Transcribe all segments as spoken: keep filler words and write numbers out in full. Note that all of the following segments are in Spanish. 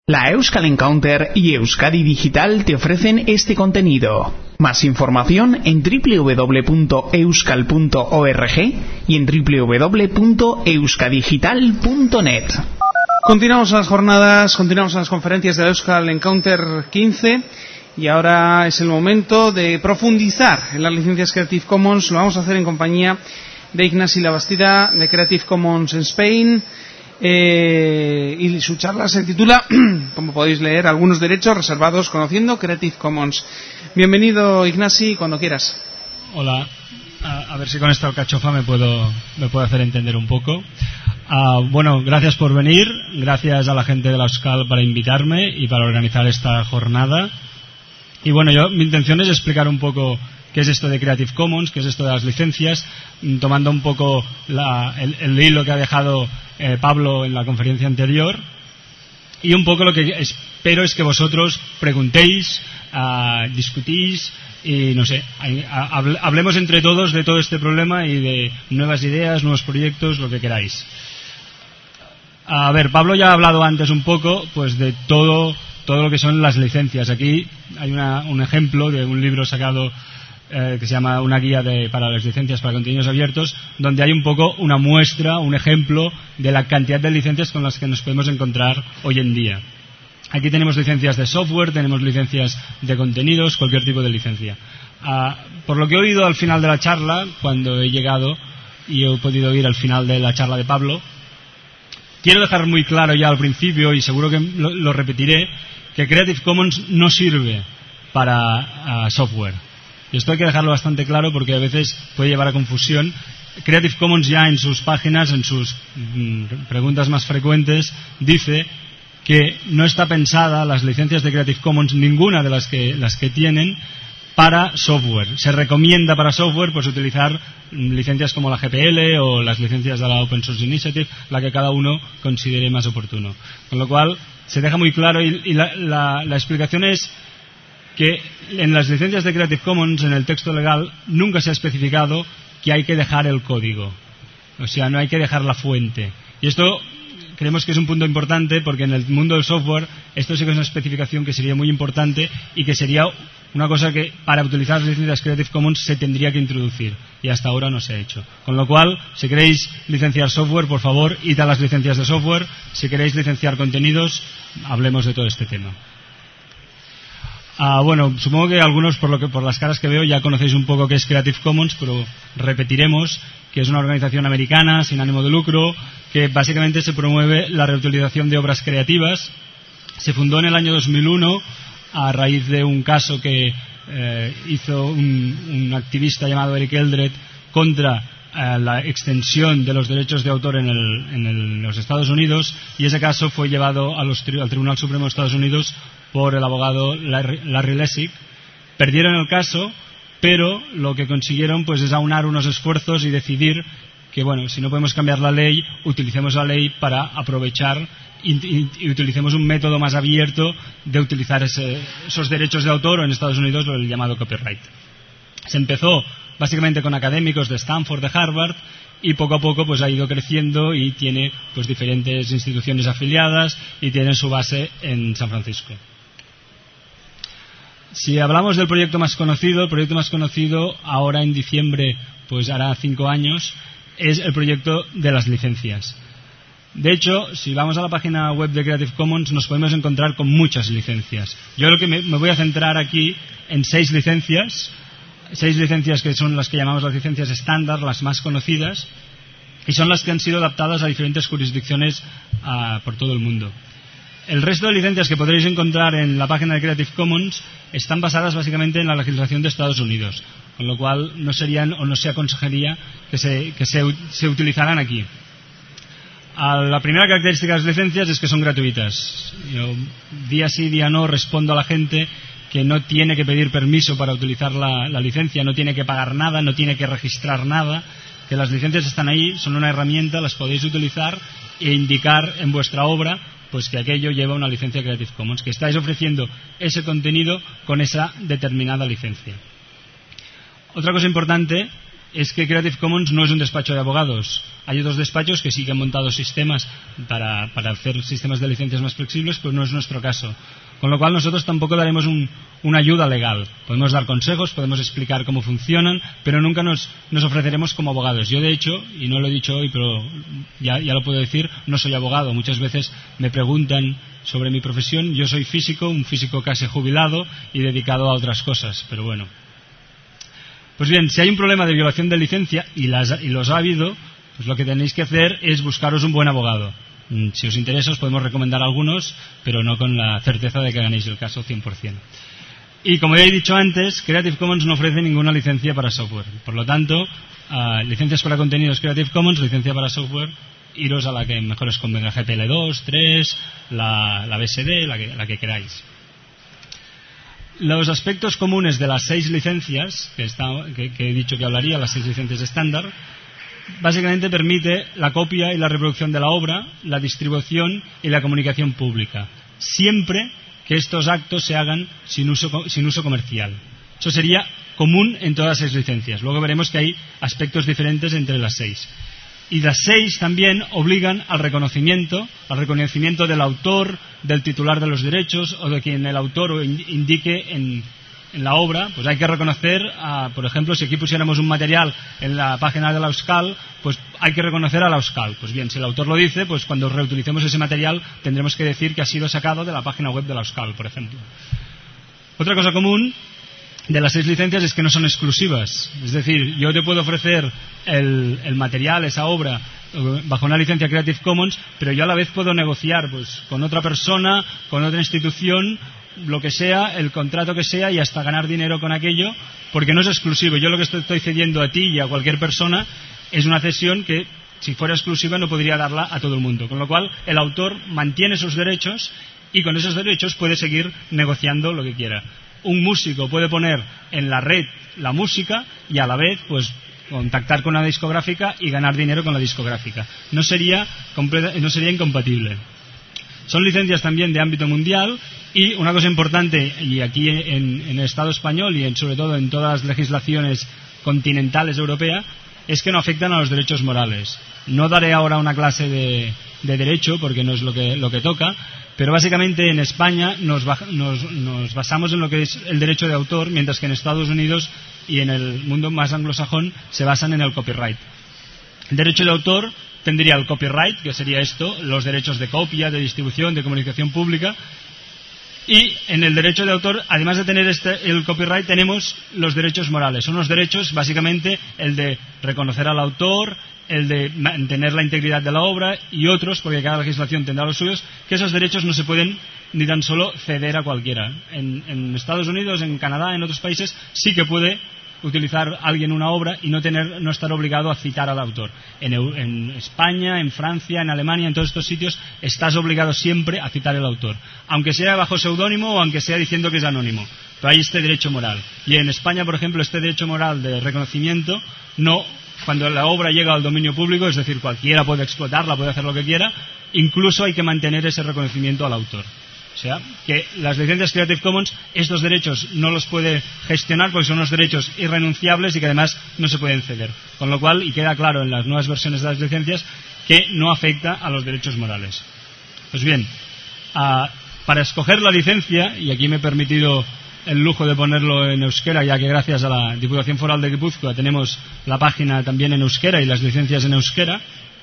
La Euskal Encounter y Euskadi Digital te ofrecen este contenido. Más información en doble u doble u doble u punto euskal punto org y en doble u doble u doble u punto euskadigital punto net. Continuamos las jornadas, continuamos las conferencias de la Euskal Encounter quince y ahora es el momento de profundizar en las licencias Creative Commons. Lo vamos a hacer en compañía de Ignasi Labastida de Creative Commons en Spain. Eh, y su charla se titula, como podéis leer, Algunos derechos reservados conociendo Creative Commons. Bienvenido, Ignasi, cuando quieras. Hola, a, a ver si con esta alcachofa me puedo me puedo hacer entender un poco. Uh, bueno, gracias por venir, gracias a la gente de la Euskal para invitarme y para organizar esta jornada. Y bueno, yo mi intención es explicar un poco qué es esto de Creative Commons, qué es esto de las licencias, tomando un poco la, el, el hilo que ha dejado eh, Pablo en la conferencia anterior. Y un poco lo que espero es que vosotros preguntéis, uh, discutís y no sé, hablemos entre todos de todo este problema y de nuevas ideas, nuevos proyectos, lo que queráis. A ver, Pablo ya ha hablado antes un poco pues de todo, todo lo que son las licencias. Aquí hay una, un ejemplo de un libro sacado Eh, que se llama Una guía de, para las licencias para contenidos abiertos, donde hay un poco una muestra, un ejemplo de la cantidad de licencias con las que nos podemos encontrar hoy en día. Aquí tenemos licencias de software, tenemos licencias de contenidos, cualquier tipo de licencia. Ah, por lo que he oído al final de la charla, cuando he llegado y he podido oír al final de la charla de Pablo, quiero dejar muy claro ya al principio, y seguro que lo, lo repetiré, que Creative Commons no sirve para uh, software. Y esto hay que dejarlo bastante claro porque a veces puede llevar a confusión. Creative Commons ya en sus páginas, en sus mm, preguntas más frecuentes, dice que no está pensada las licencias de Creative Commons, ninguna de las que, las que tienen, para software. Se recomienda para software pues utilizar mm, licencias como la G P L o las licencias de la Open Source Initiative, la que cada uno considere más oportuno. Con lo cual se deja muy claro y, y la, la, la explicación es que en las licencias de Creative Commons, en el texto legal, nunca se ha especificado que hay que dejar el código. O sea, no hay que dejar la fuente. Y esto creemos que es un punto importante porque en el mundo del software esto sí que es una especificación que sería muy importante y que sería una cosa que para utilizar las licencias Creative Commons se tendría que introducir. Y hasta ahora no se ha hecho. Con lo cual, si queréis licenciar software, por favor, id a las licencias de software. Si queréis licenciar contenidos, hablemos de todo este tema. Ah, bueno, supongo que algunos, por lo que por las caras que veo, ya conocéis un poco qué es Creative Commons, pero repetiremos que es una organización americana sin ánimo de lucro que básicamente se promueve la reutilización de obras creativas. Se fundó en el año dos mil uno a raíz de un caso que eh, hizo un, un activista llamado Eric Eldred contra eh, la extensión de los derechos de autor en, el, en el, los Estados Unidos, y ese caso fue llevado a los, al Tribunal Supremo de Estados Unidos por el abogado Larry, Larry Lessig. Perdieron el caso, pero lo que consiguieron pues es aunar unos esfuerzos y decidir que, bueno, si no podemos cambiar la ley, utilicemos la ley para aprovechar y, y, y utilicemos un método más abierto de utilizar ese, esos derechos de autor, o en Estados Unidos el llamado copyright. Se empezó básicamente con académicos de Stanford, de Harvard, y poco a poco pues ha ido creciendo y tiene pues diferentes instituciones afiliadas y tiene su base en San Francisco. Si hablamos del proyecto más conocido, el proyecto más conocido ahora en diciembre, pues hará cinco años, es el proyecto de las licencias. De hecho, si vamos a la página web de Creative Commons nos podemos encontrar con muchas licencias. Yo creo que me, me voy a centrar aquí en seis licencias, seis licencias que son las que llamamos las licencias estándar, las más conocidas, y son las que han sido adaptadas a diferentes jurisdicciones uh, por todo el mundo. El resto de licencias que podréis encontrar en la página de Creative Commons están basadas básicamente en la legislación de Estados Unidos, con lo cual no serían o no se aconsejaría que se, que se, se utilizaran aquí. A la primera característica de las licencias es que son gratuitas. Yo día sí, día no respondo a la gente que no tiene que pedir permiso para utilizar la, la licencia, no tiene que pagar nada, no tiene que registrar nada, que las licencias están ahí, son una herramienta, las podéis utilizar e indicar en vuestra obra pues que aquello lleva una licencia Creative Commons, que estáis ofreciendo ese contenido con esa determinada licencia. Otra cosa importante es que Creative Commons no es un despacho de abogados. Hay otros despachos que sí que han montado sistemas para, para hacer sistemas de licencias más flexibles, pero no es nuestro caso. Con lo cual nosotros tampoco daremos un, una ayuda legal. Podemos dar consejos, podemos explicar cómo funcionan, pero nunca nos, nos ofreceremos como abogados. Yo, de hecho, y no lo he dicho hoy, pero ya, ya lo puedo decir, no soy abogado. Muchas veces me preguntan sobre mi profesión. Yo soy físico, un físico casi jubilado y dedicado a otras cosas, pero bueno. Pues bien, si hay un problema de violación de licencia, y, las, y los ha habido, pues lo que tenéis que hacer es buscaros un buen abogado. Si os interesa os podemos recomendar algunos, pero no con la certeza de que ganéis el caso cien por cien. Y como ya he dicho antes, Creative Commons no ofrece ninguna licencia para software. Por lo tanto, uh, licencias para contenidos Creative Commons, licencia para software, iros a la que mejor os convenga, G P L dos, tres, la, la B S D, la que, la que queráis. Los aspectos comunes de las seis licencias, que, está, que, que he dicho que hablaría, las seis licencias estándar, básicamente permite la copia y la reproducción de la obra, la distribución y la comunicación pública, siempre que estos actos se hagan sin uso, sin uso comercial. Eso sería común en todas las seis licencias. Luego veremos que hay aspectos diferentes entre las seis. Y las seis también obligan al reconocimiento, al reconocimiento del autor, del titular de los derechos o de quien el autor indique en en la obra. Pues hay que reconocer, a, por ejemplo, si aquí pusiéramos un material en la página de la Euskal, pues hay que reconocer a la Euskal. Pues bien, si el autor lo dice, pues cuando reutilicemos ese material tendremos que decir que ha sido sacado de la página web de la Euskal, por ejemplo. Otra cosa común de las seis licencias es que no son exclusivas. Es decir, yo te puedo ofrecer el, el material, esa obra, bajo una licencia Creative Commons, pero yo a la vez puedo negociar pues con otra persona, con otra institución, lo que sea, el contrato que sea, y hasta ganar dinero con aquello, porque no es exclusivo. Yo lo que estoy cediendo a ti y a cualquier persona es una cesión que, si fuera exclusiva, no podría darla a todo el mundo. Con lo cual, el autor mantiene sus derechos y con esos derechos puede seguir negociando lo que quiera. Un músico puede poner en la red la música y a la vez, pues, contactar con una discográfica y ganar dinero con la discográfica. No sería, no sería incompatible. Son licencias también de ámbito mundial. Y una cosa importante, y aquí en, en el Estado español y en, sobre todo en todas las legislaciones continentales europeas, es que no afectan a los derechos morales. No daré ahora una clase de, de derecho porque no es lo que, lo que toca, pero básicamente en España nos, nos, nos basamos en lo que es el derecho de autor, mientras que en Estados Unidos y en el mundo más anglosajón se basan en el copyright. El derecho de autor tendría el copyright, que sería esto, los derechos de copia, de distribución, de comunicación pública. Y en el derecho de autor, además de tener este, el copyright, tenemos los derechos morales. Son los derechos, básicamente, el de reconocer al autor, el de mantener la integridad de la obra y otros, porque cada legislación tendrá los suyos, que esos derechos no se pueden ni tan solo ceder a cualquiera. En, en Estados Unidos, en Canadá, en otros países, sí que puede utilizar alguien una obra y no tener no estar obligado a citar al autor. En, en España, en Francia, en Alemania, en todos estos sitios estás obligado siempre a citar al autor, aunque sea bajo seudónimo o aunque sea diciendo que es anónimo. Pero hay este derecho moral. Y en España, por ejemplo, este derecho moral de reconocimiento, no, cuando la obra llega al dominio público, es decir, cualquiera puede explotarla, puede hacer lo que quiera, incluso hay que mantener ese reconocimiento al autor. O sea, que las licencias Creative Commons, estos derechos no los puede gestionar porque son unos derechos irrenunciables y que además no se pueden ceder. Con lo cual, y queda claro en las nuevas versiones de las licencias, que no afecta a los derechos morales. Pues bien, a, para escoger la licencia, y aquí me he permitido el lujo de ponerlo en euskera, ya que gracias a la Diputación Foral de Guipúzcoa tenemos la página también en euskera y las licencias en euskera.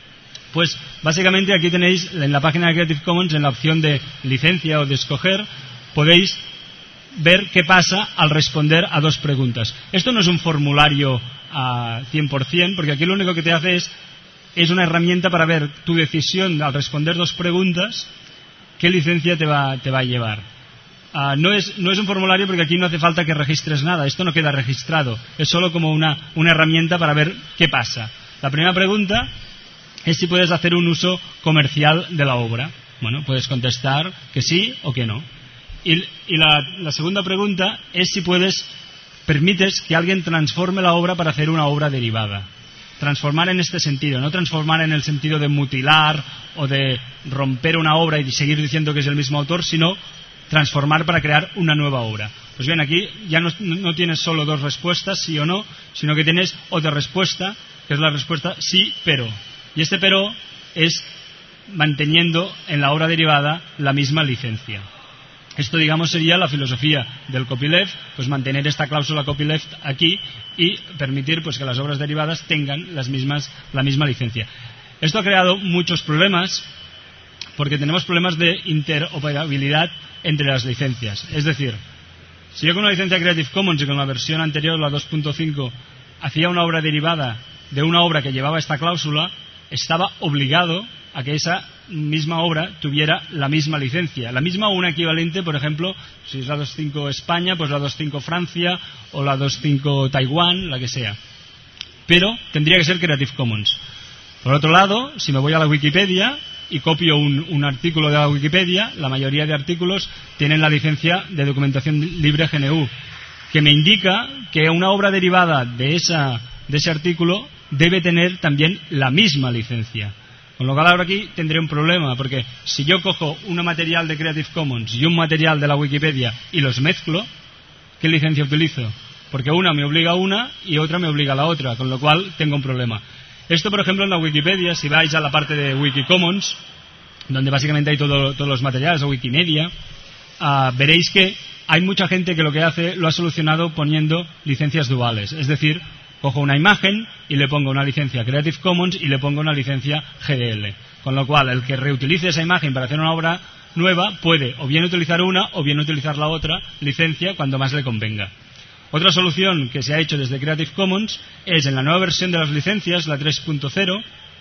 Pues básicamente aquí tenéis en la página de Creative Commons, en la opción de licencia o de escoger, podéis ver qué pasa al responder a dos preguntas. Esto no es un formulario a cien por cien, porque aquí lo único que te hace es, es una herramienta para ver tu decisión al responder dos preguntas, qué licencia te va, te va a llevar. Uh, no, es, no es un formulario porque aquí no hace falta que registres nada, esto no queda registrado, es solo como una, una herramienta para ver qué pasa. La primera pregunta es si puedes hacer un uso comercial de la obra. Bueno, puedes contestar que sí o que no. Y, y la, la segunda pregunta es si puedes, permites que alguien transforme la obra para hacer una obra derivada. Transformar en este sentido, no transformar en el sentido de mutilar o de romper una obra y seguir diciendo que es el mismo autor, sino transformar para crear una nueva obra. Pues bien, aquí ya no, no tienes solo dos respuestas, sí o no, sino que tienes otra respuesta, que es la respuesta sí, pero. Y este pero es manteniendo en la obra derivada la misma licencia. Esto, digamos, sería la filosofía del copyleft, pues mantener esta cláusula copyleft aquí y permitir pues que las obras derivadas tengan las mismas, la misma licencia. Esto ha creado muchos problemas, porque tenemos problemas de interoperabilidad entre las licencias. Es decir, si yo con una licencia Creative Commons y con la versión anterior, la dos punto cinco, hacía una obra derivada de una obra que llevaba esta cláusula, estaba obligado a que esa misma obra tuviera la misma licencia, la misma o una equivalente, por ejemplo, si es la dos punto cinco España, pues la dos punto cinco Francia o la dos punto cinco Taiwán, la que sea. Pero tendría que ser Creative Commons. Por otro lado, si me voy a la Wikipedia y copio un, un artículo de la Wikipedia, la mayoría de artículos tienen la licencia de documentación libre G N U, que me indica que una obra derivada de, esa, de ese artículo debe tener también la misma licencia. Con lo cual ahora aquí tendré un problema, porque si yo cojo un material de Creative Commons y un material de la Wikipedia y los mezclo, ¿qué licencia utilizo? Porque una me obliga a una y otra me obliga a la otra, con lo cual tengo un problema. Esto, por ejemplo, en la Wikipedia, si vais a la parte de Wikicommons, donde básicamente hay todo, todos los materiales, o Wikimedia, uh, veréis que hay mucha gente que lo que hace lo ha solucionado poniendo licencias duales. Es decir, cojo una imagen y le pongo una licencia Creative Commons y le pongo una licencia G D L. Con lo cual, el que reutilice esa imagen para hacer una obra nueva puede o bien utilizar una o bien utilizar la otra licencia cuando más le convenga. Otra solución que se ha hecho desde Creative Commons es, en la nueva versión de las licencias, la tres punto cero,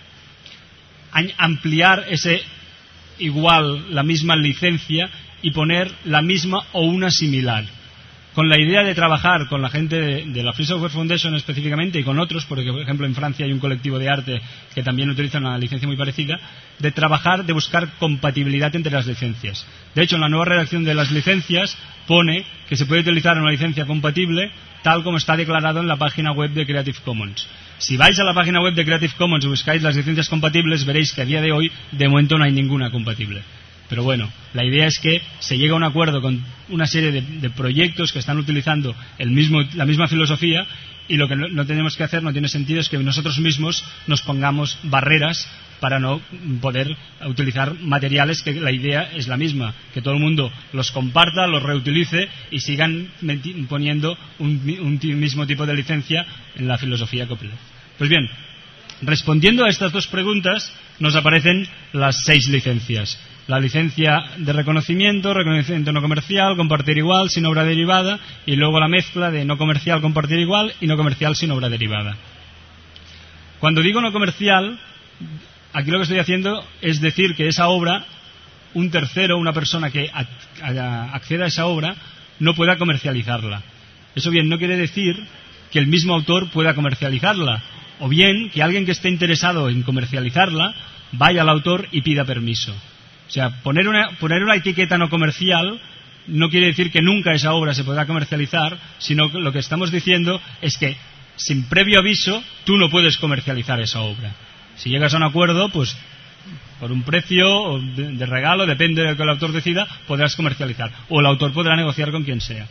ampliar ese igual, la misma licencia y poner la misma o una similar. Con la idea de trabajar con la gente de, de la Free Software Foundation específicamente y con otros, porque por ejemplo en Francia hay un colectivo de arte que también utiliza una licencia muy parecida, de trabajar, de buscar compatibilidad entre las licencias. De hecho, en la nueva redacción de las licencias pone que se puede utilizar una licencia compatible tal como está declarado en la página web de Creative Commons. Si vais a la página web de Creative Commons y buscáis las licencias compatibles, veréis que a día de hoy de momento no hay ninguna compatible. Pero bueno, la idea es que se llegue a un acuerdo con una serie de, de proyectos que están utilizando el mismo, la misma filosofía, y lo que no, no tenemos que hacer, no tiene sentido, es que nosotros mismos nos pongamos barreras para no poder utilizar materiales que la idea es la misma, que todo el mundo los comparta, los reutilice y sigan poniendo un, un mismo tipo de licencia en la filosofía copyleft. Pues bien, respondiendo a estas dos preguntas nos aparecen las seis licencias. La licencia de reconocimiento, reconocimiento no comercial, compartir igual, sin obra derivada, y luego la mezcla de no comercial, compartir igual, y no comercial sin obra derivada. Cuando digo no comercial, aquí lo que estoy haciendo es decir que esa obra, un tercero, una persona que acceda a esa obra, no pueda comercializarla. Eso bien, no quiere decir que el mismo autor pueda comercializarla, o bien que alguien que esté interesado en comercializarla vaya al autor y pida permiso. O sea, poner una, poner una etiqueta no comercial no quiere decir que nunca esa obra se podrá comercializar, sino que lo que estamos diciendo es que sin previo aviso tú no puedes comercializar esa obra. Si llegas a un acuerdo, pues por un precio de, de regalo, depende de lo que el autor decida, podrás comercializar. O el autor podrá negociar con quien sea.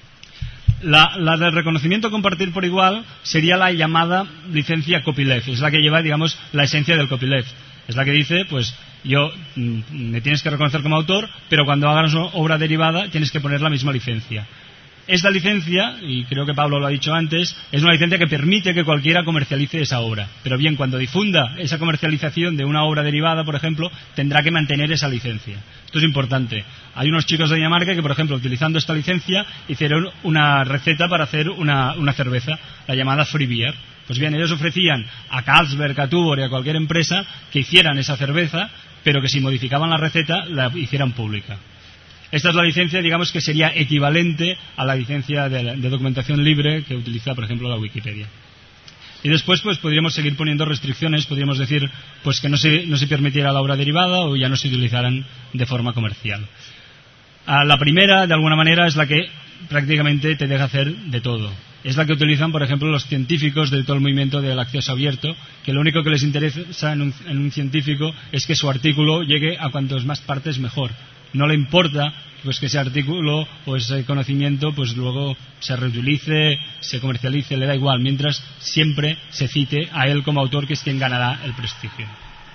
La, la del reconocimiento compartir por igual sería la llamada licencia copyleft. Es la que lleva, digamos, la esencia del copyleft. Es la que dice, pues, yo me tienes que reconocer como autor, pero cuando hagas una obra derivada tienes que poner la misma licencia. Esta licencia, y creo que Pablo lo ha dicho antes, es una licencia que permite que cualquiera comercialice esa obra. Pero bien, cuando difunda esa comercialización de una obra derivada, por ejemplo, tendrá que mantener esa licencia. Esto es importante. Hay unos chicos de Dinamarca que, por ejemplo, utilizando esta licencia, hicieron una receta para hacer una, una cerveza, la llamada Free Beer. Pues bien, ellos ofrecían a Carlsberg, a Tuborg y a cualquier empresa que hicieran esa cerveza, pero que si modificaban la receta la hicieran pública. Esta es la licencia, digamos, que sería equivalente a la licencia de, de documentación libre que utiliza, por ejemplo, la Wikipedia. Y después, pues, podríamos seguir poniendo restricciones, podríamos decir, pues, que no se, no se permitiera la obra derivada o ya no se utilizaran de forma comercial. Ah, la primera, de alguna manera, es la que prácticamente te deja hacer de todo. Es la que utilizan, por ejemplo, los científicos de todo el movimiento del acceso abierto, que lo único que les interesa en un, en un científico es que su artículo llegue a cuantas más partes mejor. no le importa pues que ese artículo o ese conocimiento pues luego se reutilice, se comercialice, le da igual, mientras siempre se cite a él como autor, que es quien ganará el prestigio.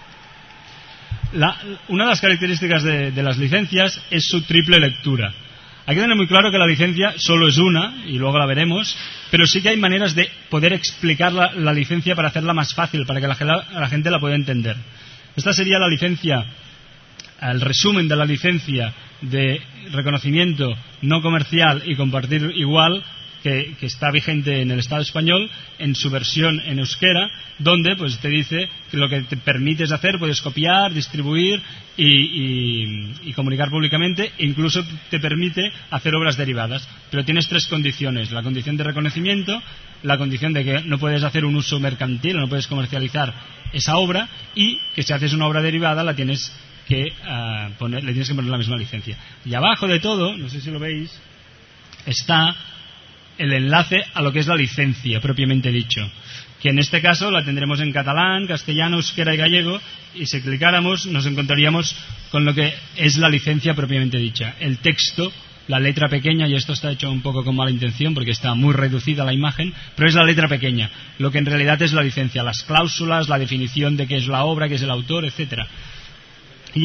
La, una de las características de, de las licencias es su triple lectura. Hay que tener muy claro que la licencia solo es una, y luego la veremos, pero sí que hay maneras de poder explicar la, la licencia para hacerla más fácil, para que la, la gente la pueda entender. Esta sería la licencia, el resumen de la licencia de reconocimiento no comercial y compartir igual, que, que está vigente en el Estado español, en su versión en euskera, donde pues te dice que lo que te permites hacer, puedes copiar, distribuir y, y, y comunicar públicamente, e incluso te permite hacer obras derivadas, pero tienes tres condiciones: la condición de reconocimiento, la condición de que no puedes hacer un uso mercantil, no puedes comercializar esa obra, y que si haces una obra derivada la tienes que uh, poner, le tienes que poner la misma licencia. Y abajo de todo, no sé si lo veis, está el enlace a lo que es la licencia propiamente dicho, que en este caso la tendremos en catalán, castellano, euskera y gallego, y si clicáramos nos encontraríamos con lo que es la licencia propiamente dicha, el texto, la letra pequeña, y esto está hecho un poco con mala intención porque está muy reducida la imagen, pero es la letra pequeña, lo que en realidad es la licencia, las cláusulas, la definición de qué es la obra, qué es el autor, etcétera. Y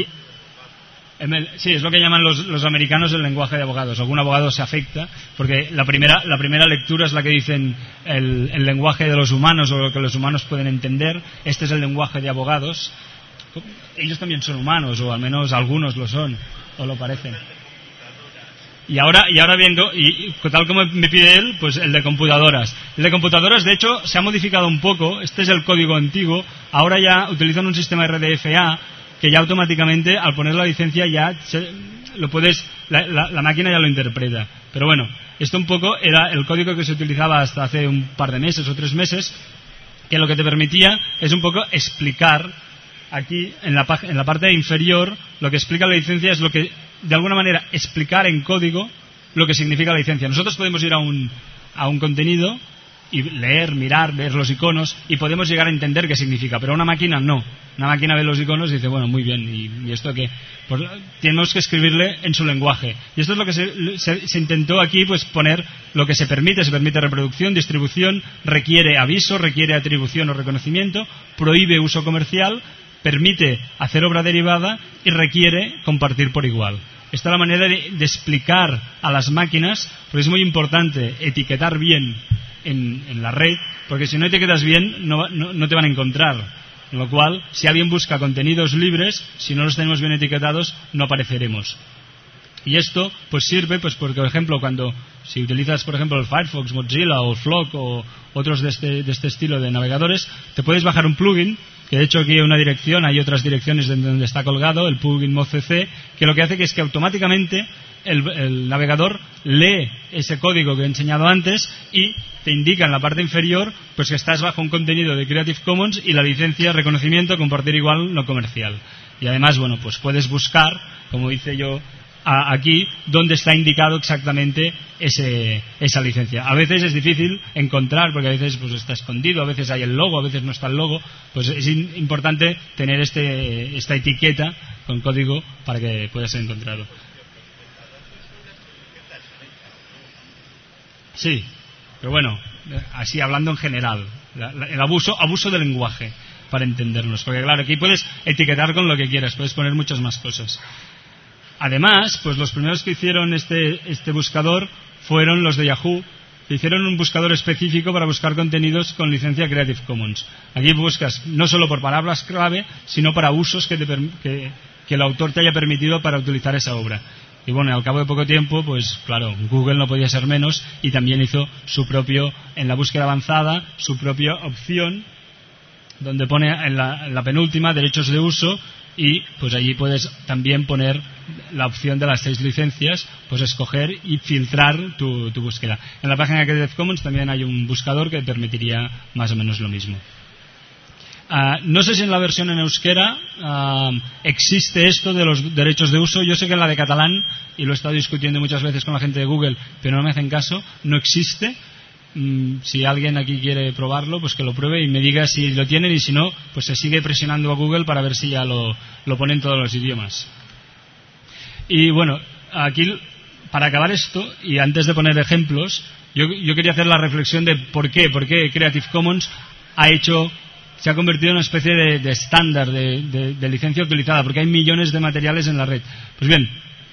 sí, es lo que llaman los, los americanos el lenguaje de abogados. Algún abogado se afecta porque la primera, la primera lectura es la que dicen el, el lenguaje de los humanos, o lo que los humanos pueden entender. Este es el lenguaje de abogados. Ellos también son humanos, o al menos algunos lo son, o lo parecen. Y ahora, y ahora viendo, y, y tal como me pide él, pues el de computadoras. El de computadoras, de hecho, se ha modificado un poco. Este es el código antiguo. Ahora ya utilizan un sistema R D F A que ya automáticamente, al poner la licencia, ya se, lo puedes, la, la, la máquina ya lo interpreta. Pero bueno, esto un poco era el código que se utilizaba hasta hace un par de meses o tres meses, que lo que te permitía es un poco explicar aquí en la, en la parte inferior. Lo que explica la licencia es lo que, de alguna manera, explicar en código lo que significa la licencia. Nosotros podemos ir a un, a un contenido y leer, mirar, ver los iconos, y podemos llegar a entender qué significa, pero una máquina no. Una máquina ve los iconos y dice, bueno, muy bien, ¿y, y esto qué? Pues tenemos que escribirle en su lenguaje. Y esto es lo que se, se, se intentó aquí, pues poner lo que se permite. Se permite reproducción, distribución, requiere aviso, requiere atribución o reconocimiento, prohíbe uso comercial, permite hacer obra derivada y requiere compartir por igual. Esta es la manera de, de explicar a las máquinas, porque es muy importante etiquetar bien en, en la red, porque si no etiquetas bien no, no, no te van a encontrar. Con lo cual, si alguien busca contenidos libres, si no los tenemos bien etiquetados, no apareceremos. Y esto pues sirve, pues porque, por ejemplo, cuando si utilizas, por ejemplo, el Firefox, Mozilla o Flock o otros de este, de este estilo de navegadores, te puedes bajar un plugin, que de hecho aquí hay una dirección, hay otras direcciones donde está colgado, el plugin MozCC, que lo que hace que es que automáticamente el, el navegador lee ese código que he enseñado antes y te indica en la parte inferior pues que estás bajo un contenido de Creative Commons y la licencia reconocimiento compartir igual no comercial. Y además, bueno, pues puedes buscar, como hice yo a, aquí, dónde está indicado exactamente ese, esa licencia. A veces es difícil encontrar porque a veces pues está escondido, a veces hay el logo, a veces no está el logo. Pues es in, importante tener este, esta etiqueta con código para que pueda ser encontrado. Sí, pero bueno, así hablando en general, la, la, el abuso abuso del lenguaje, para entendernos, porque claro, aquí puedes etiquetar con lo que quieras, puedes poner muchas más cosas. Además, pues los primeros que hicieron este, este buscador fueron los de Yahoo, que hicieron un buscador específico para buscar contenidos con licencia Creative Commons. Aquí buscas no solo por palabras clave, sino para usos que, te, que, que el autor te haya permitido para utilizar esa obra. Y bueno, al cabo de poco tiempo, pues claro, Google no podía ser menos y también hizo su propio, en la búsqueda avanzada, su propia opción, donde pone en la, en la penúltima, derechos de uso, y pues allí puedes también poner la opción de las seis licencias, pues escoger y filtrar tu, tu búsqueda. En la página de Creative Commons también hay un buscador que permitiría más o menos lo mismo. Uh, no sé si en la versión en euskera uh, existe esto de los derechos de uso. Yo sé que en la de catalán, y lo he estado discutiendo muchas veces con la gente de Google, pero no me hacen caso, no existe. Mm, si alguien aquí quiere probarlo, pues que lo pruebe y me diga si lo tienen, y si no, pues se sigue presionando a Google para ver si ya lo, lo pone en todos los idiomas. Y bueno, aquí, para acabar esto, y antes de poner ejemplos, yo, yo quería hacer la reflexión de por qué, por qué Creative Commons ha hecho, se ha convertido en una especie de, de estándar de, de, de licencia utilizada, porque hay millones de materiales en la red. Pues bien,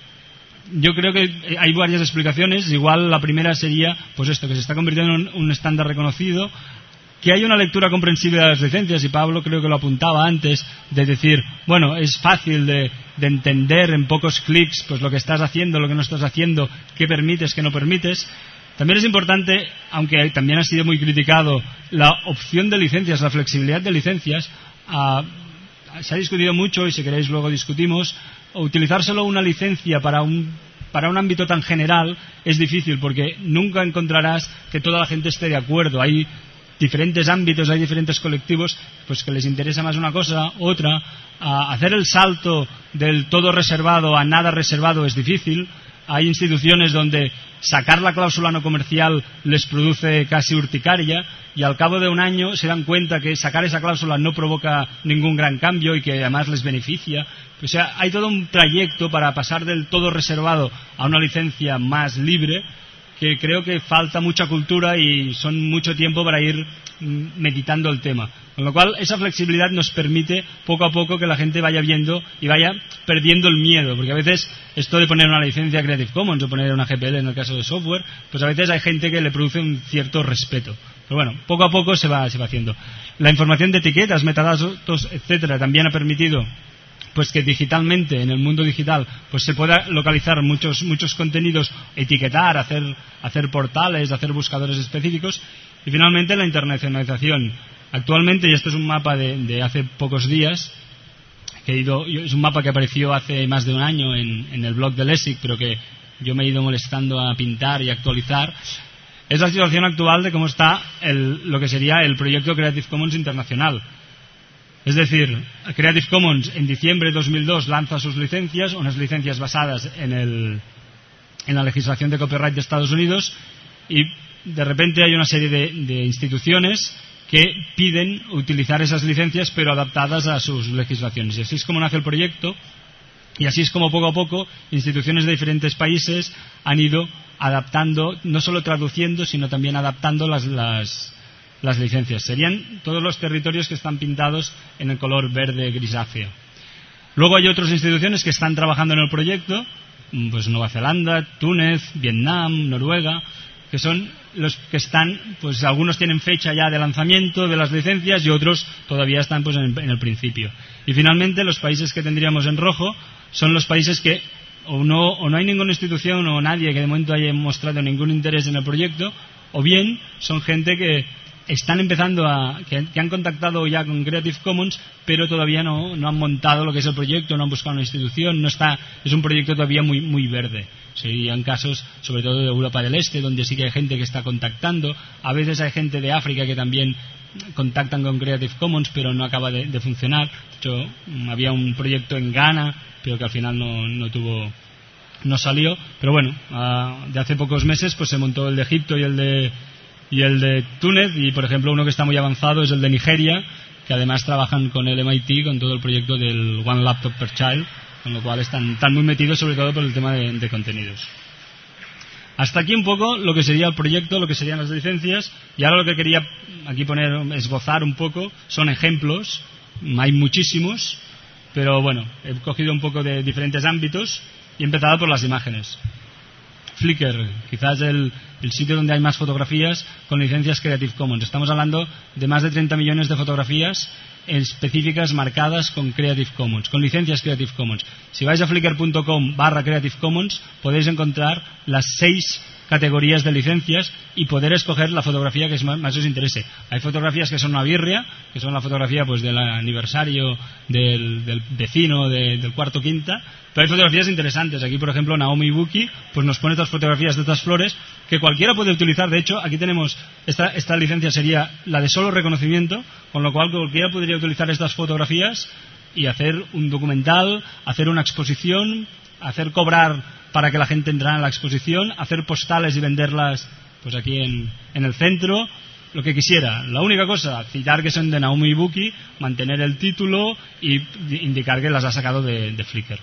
yo creo que hay varias explicaciones. Igual la primera sería, pues esto, que se está convirtiendo en un, un estándar reconocido, que hay una lectura comprensible de las licencias, y Pablo creo que lo apuntaba antes, de decir, bueno, es fácil de, de entender en pocos clics pues lo que estás haciendo, lo que no estás haciendo, qué permites, qué no permites. También es importante, aunque también ha sido muy criticado, la opción de licencias, la flexibilidad de licencias. Uh, se ha discutido mucho, y si queréis luego discutimos, utilizar solo una licencia para un, para un ámbito tan general es difícil, porque nunca encontrarás que toda la gente esté de acuerdo. Hay diferentes ámbitos, hay diferentes colectivos pues que les interesa más una cosa, otra. A hacer el salto del todo reservado a nada reservado es difícil. Hay instituciones donde sacar la cláusula no comercial les produce casi urticaria, y al cabo de un año se dan cuenta que sacar esa cláusula no provoca ningún gran cambio y que además les beneficia. O sea, hay todo un trayecto para pasar del todo reservado a una licencia más libre, que creo que falta mucha cultura y son mucho tiempo para ir meditando el tema. Con lo cual, esa flexibilidad nos permite poco a poco que la gente vaya viendo y vaya perdiendo el miedo, porque a veces esto de poner una licencia Creative Commons o poner una G P L en el caso de software, pues a veces hay gente que le produce un cierto respeto. Pero bueno, poco a poco se va, se va haciendo. La información de etiquetas, metadatos, etcétera, también ha permitido pues que digitalmente, en el mundo digital, pues se pueda localizar muchos muchos contenidos, etiquetar, hacer hacer portales, hacer buscadores específicos. Y finalmente la internacionalización. Actualmente, y esto es un mapa de, de hace pocos días, que he ido, es un mapa que apareció hace más de un año en, en el blog de Lessig, pero que yo me he ido molestando a pintar y actualizar. Es la situación actual de cómo está el, lo que sería el proyecto Creative Commons internacional. Es decir, Creative Commons en diciembre de dos mil dos lanza sus licencias, unas licencias basadas en, el, en la legislación de copyright de Estados Unidos, y de repente hay una serie de, de instituciones que piden utilizar esas licencias pero adaptadas a sus legislaciones. Y así es como nace el proyecto, y así es como poco a poco instituciones de diferentes países han ido adaptando, no solo traduciendo, sino también adaptando las... las las licencias. Serían todos los territorios que están pintados en el color verde grisáceo. Luego hay otras instituciones que están trabajando en el proyecto, pues Nueva Zelanda, Túnez, Vietnam, Noruega, que son los que están, pues algunos tienen fecha ya de lanzamiento de las licencias y otros todavía están pues en, en el principio. Y finalmente los países que tendríamos en rojo son los países que o no, o no hay ninguna institución o nadie que de momento haya mostrado ningún interés en el proyecto, o bien son gente que están empezando a que, que han contactado ya con Creative Commons, pero todavía no, no han montado lo que es el proyecto, no han buscado una institución, no está, es un proyecto todavía muy muy verde. Serían casos sobre todo de Europa del Este, donde sí que hay gente que está contactando. A veces hay gente de África que también contactan con Creative Commons, pero no acaba de, de funcionar. De hecho, había un proyecto en Ghana, pero que al final no, no tuvo, no salió. Pero bueno, uh, de hace pocos meses pues se montó el de Egipto y el de y el de Túnez, y por ejemplo uno que está muy avanzado es el de Nigeria, que además trabajan con el M I T con todo el proyecto del One Laptop per Child, con lo cual están, están muy metidos sobre todo por el tema de, de contenidos. Hasta aquí un poco lo que sería el proyecto, lo que serían las licencias, y ahora lo que quería aquí poner, esbozar un poco, son ejemplos. Hay muchísimos, pero bueno, he cogido un poco de diferentes ámbitos y he empezado por las imágenes. Flickr, quizás el, el sitio donde hay más fotografías con licencias Creative Commons. Estamos hablando de más de treinta millones de fotografías específicas marcadas con Creative Commons, con licencias Creative Commons. Si vais a flickr punto com barra Creative Commons podéis encontrar las seis categorías de licencias y poder escoger la fotografía que más, más os interese. Hay fotografías que son una birria, que son la fotografía pues del aniversario del, del vecino de, del cuarto quinta, pero hay fotografías interesantes. Aquí por ejemplo Naomi Buki pues nos pone estas fotografías de estas flores que cualquiera puede utilizar. De hecho aquí tenemos esta, esta licencia sería la de solo reconocimiento, con lo cual cualquiera podría utilizar estas fotografías y hacer un documental, hacer una exposición, hacer cobrar para que la gente entrara en la exposición, hacer postales y venderlas pues aquí en, en el centro, lo que quisiera. La única cosa, citar que son de Naomi Buki, mantener el título y indicar que las ha sacado de, de Flickr.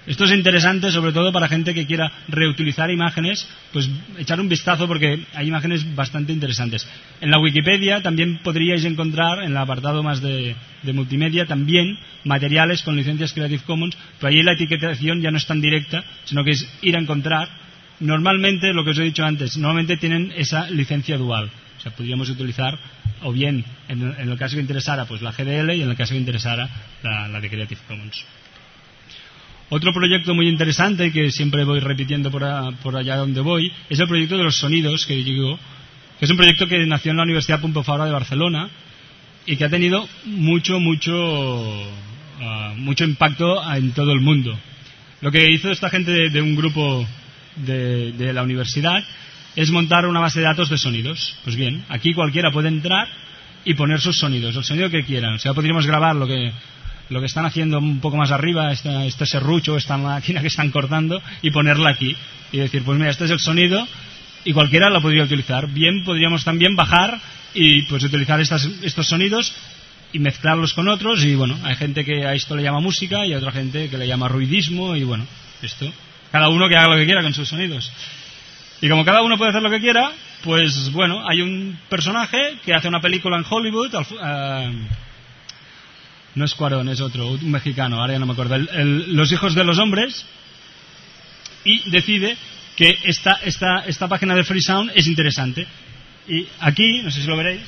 Esto es interesante sobre todo para gente que quiera reutilizar imágenes, pues echar un vistazo porque hay imágenes bastante interesantes. En la Wikipedia también podríais encontrar, en el apartado más de, de multimedia, también materiales con licencias Creative Commons, pero ahí la etiquetación ya no es tan directa, sino que es ir a encontrar. Normalmente, lo que os he dicho antes, normalmente tienen esa licencia dual. O sea, podríamos utilizar, o bien, en, en el caso que interesara, pues la G D L, y en el caso que interesara, la, la de Creative Commons. Otro proyecto muy interesante que siempre voy repitiendo por, a, por allá donde voy es el proyecto de los sonidos que digo, que es un proyecto que nació en la Universidad Pompeu Fabra de Barcelona y que ha tenido mucho, mucho, uh, mucho impacto en todo el mundo. Lo que hizo esta gente de, de un grupo de, de la universidad es montar una base de datos de sonidos. Pues bien, aquí cualquiera puede entrar y poner sus sonidos, el sonido que quieran. O sea, podríamos grabar lo que lo que están haciendo un poco más arriba, este, este serrucho, esta máquina que están cortando, y ponerla aquí y decir, pues mira, este es el sonido, y cualquiera lo podría utilizar. Bien, podríamos también bajar y pues utilizar estas, estos sonidos y mezclarlos con otros, y bueno, hay gente que a esto le llama música y hay otra gente que le llama ruidismo, y bueno, esto, cada uno que haga lo que quiera con sus sonidos. Y como cada uno puede hacer lo que quiera, pues bueno, hay un personaje que hace una película en Hollywood, uh, no es Cuarón, es otro, un mexicano, ahora ya no me acuerdo, el, el, Los hijos de los hombres, y decide que esta, esta, esta página de Freesound es interesante. Y aquí, no sé si lo veréis,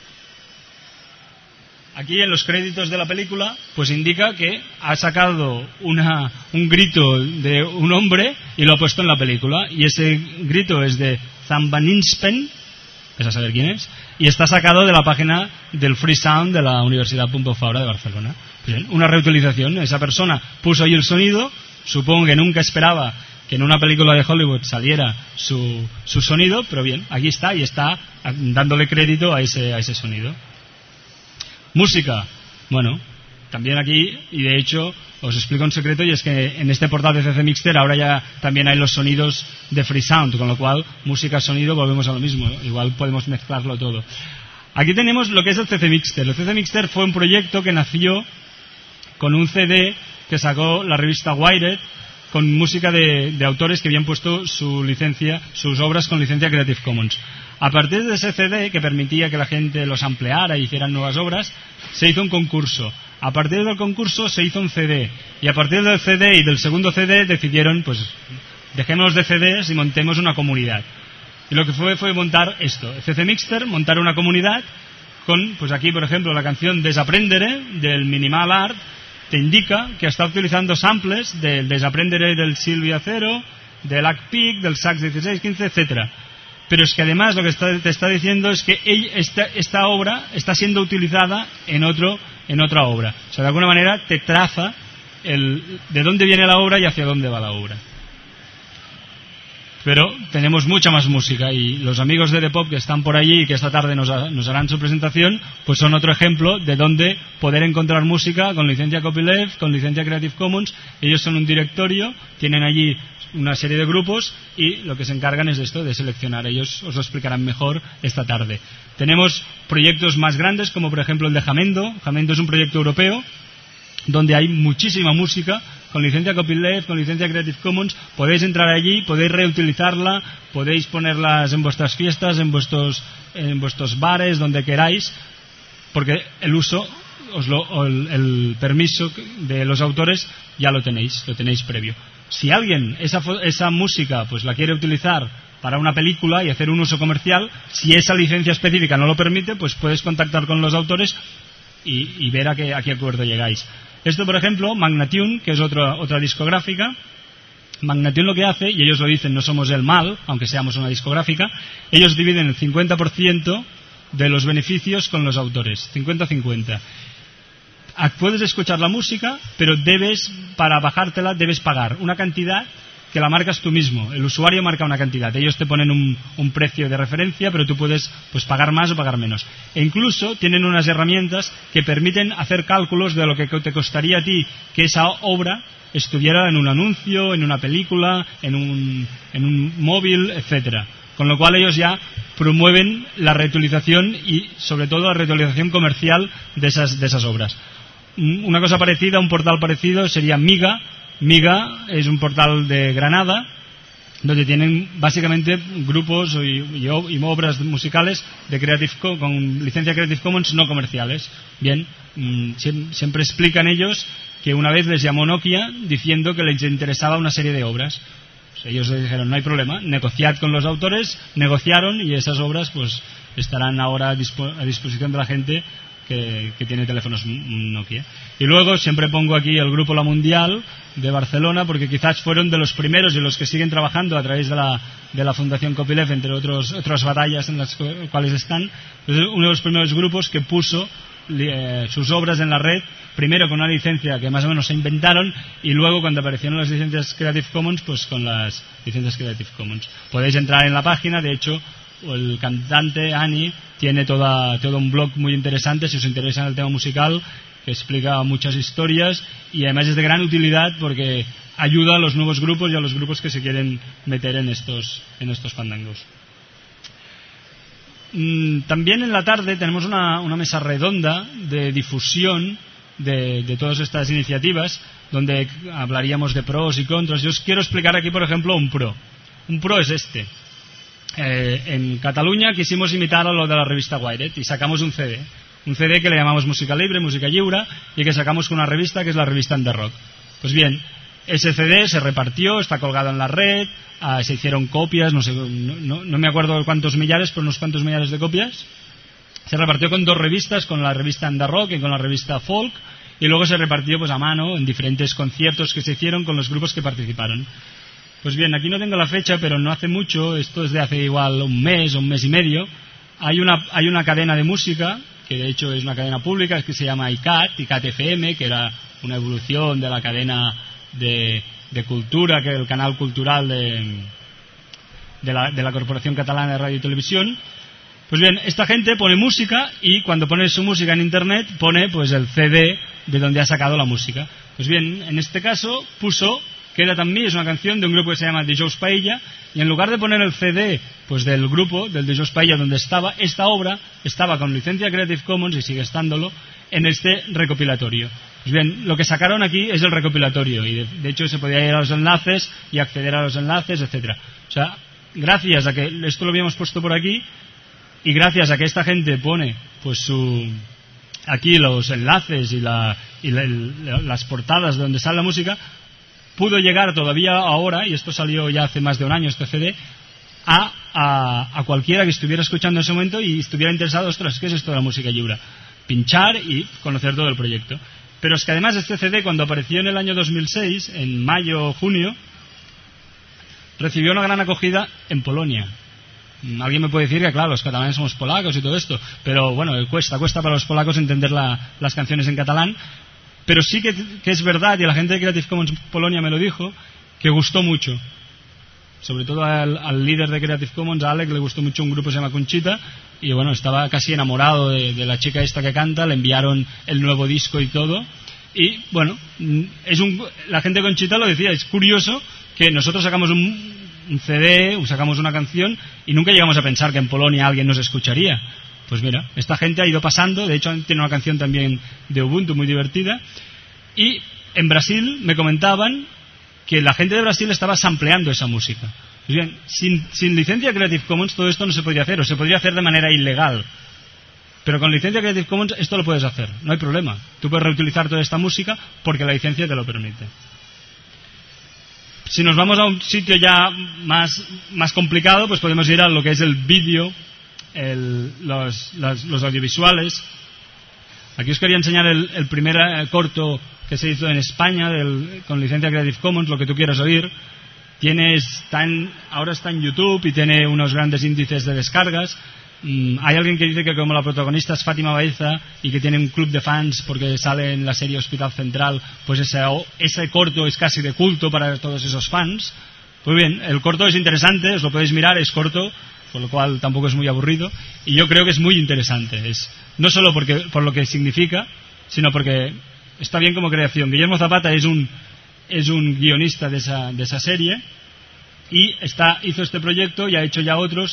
aquí en los créditos de la película, pues indica que ha sacado una, un grito de un hombre y lo ha puesto en la película, y ese grito es de Zambaninspen, es a saber quién es, y está sacado de la página del Freesound de la Universidad Pompeu Fabra de Barcelona. Pues bien, una reutilización. Esa persona puso ahí el sonido, supongo que nunca esperaba que en una película de Hollywood saliera su, su sonido, pero bien, aquí está, y está dándole crédito a ese, a ese sonido. Música, bueno, también aquí, y de hecho os explico un secreto, y es que en este portal de C C Mixter ahora ya también hay los sonidos de Freesound, con lo cual música, sonido, volvemos a lo mismo, igual podemos mezclarlo todo. Aquí tenemos lo que es el C C Mixter. El C C Mixter fue un proyecto que nació con un C D que sacó la revista Wired, con música de, de autores que habían puesto su licencia, sus obras con licencia Creative Commons. A partir de ese C D, que permitía que la gente los ampliara y hicieran nuevas obras, se hizo un concurso. A partir del concurso se hizo un C D. Y a partir del C D y del segundo C D decidieron, pues, dejémonos de C Ds y montemos una comunidad. Y lo que fue fue montar esto, C C Mixter, montar una comunidad con, pues aquí, por ejemplo, la canción Desaprendere, del Minimal Art, te indica que está utilizando samples del Desaprendere del Silvia Cero, del A C P I C, del Sax dieciséis quince, etcétera. Pero es que además lo que está, te está diciendo es que ella, esta, esta obra está siendo utilizada en otro en otra obra. O sea, de alguna manera te traza el, de dónde viene la obra y hacia dónde va la obra. Pero tenemos mucha más música, y los amigos de The Pop que están por allí y que esta tarde nos, nos harán su presentación, pues son otro ejemplo de dónde poder encontrar música con licencia Copyleft, con licencia Creative Commons. Ellos son un directorio, tienen allí una serie de grupos, y lo que se encargan es de esto, de seleccionar. Ellos os lo explicarán mejor esta tarde. Tenemos proyectos más grandes, como por ejemplo el de Jamendo. Jamendo es un proyecto europeo donde hay muchísima música con licencia Copyleft, con licencia Creative Commons. Podéis entrar allí, podéis reutilizarla, podéis ponerlas en vuestras fiestas, en vuestros en vuestros bares, donde queráis, porque el uso os lo, o el, el permiso de los autores ya lo tenéis, lo tenéis previo. Si alguien esa, esa música pues la quiere utilizar para una película y hacer un uso comercial, si esa licencia específica no lo permite, pues puedes contactar con los autores y, y ver a qué, a qué acuerdo llegáis. Esto, por ejemplo, Magnatune, que es otra, otra discográfica. Magnatune lo que hace, y ellos lo dicen, no somos el mal, aunque seamos una discográfica, ellos dividen el cincuenta por ciento de los beneficios con los autores, cincuenta cincuenta. Puedes escuchar la música, pero debes, para bajártela, debes pagar una cantidad que la marcas tú mismo. El usuario marca una cantidad, ellos te ponen un, un precio de referencia, pero tú puedes pues pagar más o pagar menos. E incluso tienen unas herramientas que permiten hacer cálculos de lo que te costaría a ti que esa obra estuviera en un anuncio, en una película, en un, en un móvil, etcétera. Con lo cual ellos ya promueven la reutilización y sobre todo la reutilización comercial de esas, de esas obras. Una cosa parecida, un portal parecido sería Miga. Miga es un portal de Granada donde tienen básicamente grupos y, y, y obras musicales de Creative Co- con licencia Creative Commons no comerciales. Bien, mmm, siempre explican ellos que una vez les llamó Nokia diciendo que les interesaba una serie de obras. Pues ellos les dijeron, no hay problema, negociad con los autores, negociaron y esas obras pues estarán ahora a, dispo- a disposición de la gente que, que tiene teléfonos Nokia. Y luego siempre pongo aquí el grupo La Mundial de Barcelona, porque quizás fueron de los primeros y los que siguen trabajando a través de la, de la Fundación Copyleft, entre otros, otras batallas en las cuales están. Es uno de los primeros grupos que puso eh, sus obras en la red, primero con una licencia que más o menos se inventaron, y luego cuando aparecieron las licencias Creative Commons, pues con las licencias Creative Commons. Podéis entrar en la página, de hecho el cantante Ani tiene toda, todo un blog muy interesante si os interesa el tema musical, que explica muchas historias y además es de gran utilidad porque ayuda a los nuevos grupos y a los grupos que se quieren meter en estos, en estos fandangos. Mm, también en la tarde tenemos una, una mesa redonda de difusión de, de todas estas iniciativas donde hablaríamos de pros y contras. Yo os quiero explicar aquí, por ejemplo, un pro. Un pro es este. Eh, en Cataluña quisimos imitar a lo de la revista Wired y sacamos un C D. Un C D que le llamamos Música Libre, Música Lliure, y que sacamos con una revista que es la revista Under Rock. Pues bien, ese C D se repartió, está colgado en la red, uh, se hicieron copias, no sé, no, no, no me acuerdo cuántos millares, pero unos cuantos millares de copias. Se repartió con dos revistas, con la revista Under Rock y con la revista Folk, y luego se repartió pues a mano en diferentes conciertos que se hicieron con los grupos que participaron. Pues bien, aquí no tengo la fecha, pero no hace mucho, esto es de hace igual un mes o un mes y medio, hay una, hay una cadena de música, que de hecho es una cadena pública, que se llama I C A T, I C A T F M, que era una evolución de la cadena de, de cultura, que es el canal cultural de, de, la, de la Corporación Catalana de Radio y Televisión. Pues bien, esta gente pone música y cuando pone su música en internet pone pues el C D de donde ha sacado la música. Pues bien, en este caso puso Quédate amb mi, es una canción de un grupo que se llama Dijous Paella, y en lugar de poner el C D pues del grupo, del Dijous Paella, donde estaba, esta obra estaba con licencia Creative Commons y sigue estándolo en este recopilatorio. Pues bien, lo que sacaron aquí es el recopilatorio y de, de hecho se podía ir a los enlaces y acceder a los enlaces, etcétera. O sea, gracias a que esto lo habíamos puesto por aquí y gracias a que esta gente pone pues su aquí los enlaces y, la, y la, el, las portadas de donde sale la música, pudo llegar todavía ahora, y esto salió ya hace más de un año este C D, a, a, a cualquiera que estuviera escuchando en ese momento y estuviera interesado, ostras, ¿qué es esto de la música lliure? Pinchar y conocer todo el proyecto. Pero es que además este C D, cuando apareció en el año dos mil seis, en mayo o junio, recibió una gran acogida en Polonia. Alguien me puede decir que, claro, los catalanes somos polacos y todo esto, pero bueno, cuesta, cuesta para los polacos entender la, las canciones en catalán. Pero sí que, que es verdad, y la gente de Creative Commons Polonia me lo dijo, que gustó mucho. Sobre todo al, al líder de Creative Commons, a Alec, le gustó mucho un grupo que se llama Conchita, y bueno, estaba casi enamorado de, de la chica esta que canta, le enviaron el nuevo disco y todo. Y bueno, es un, la gente de Conchita lo decía, es curioso que nosotros sacamos un, un C D, sacamos una canción, y nunca llegamos a pensar que en Polonia alguien nos escucharía. Pues mira, esta gente ha ido pasando, de hecho tiene una canción también de Ubuntu muy divertida, y en Brasil me comentaban que la gente de Brasil estaba sampleando esa música. Pues bien, sin, sin licencia Creative Commons todo esto no se podría hacer, o se podría hacer de manera ilegal. Pero con licencia Creative Commons esto lo puedes hacer, no hay problema. Tú puedes reutilizar toda esta música porque la licencia te lo permite. Si nos vamos a un sitio ya más, más complicado, pues podemos ir a lo que es el vídeo, el, los, los, los audiovisuales. Aquí os quería enseñar el, el primer corto que se hizo en España del, con licencia Creative Commons, lo que tú quieras oír. Tiene, está en, ahora está en YouTube y tiene unos grandes índices de descargas. Mm, hay alguien que dice que como la protagonista es Fátima Baeza y que tiene un club de fans porque sale en la serie Hospital Central, pues ese, ese corto es casi de culto para todos esos fans. Pues bien, el corto es interesante, os lo podéis mirar, es corto, por lo cual tampoco es muy aburrido, y yo creo que es muy interesante, es no solo porque, por lo que significa, sino porque está bien como creación. Guillermo Zapata es un, es un guionista de esa, de esa serie, y está, hizo este proyecto y ha hecho ya otros,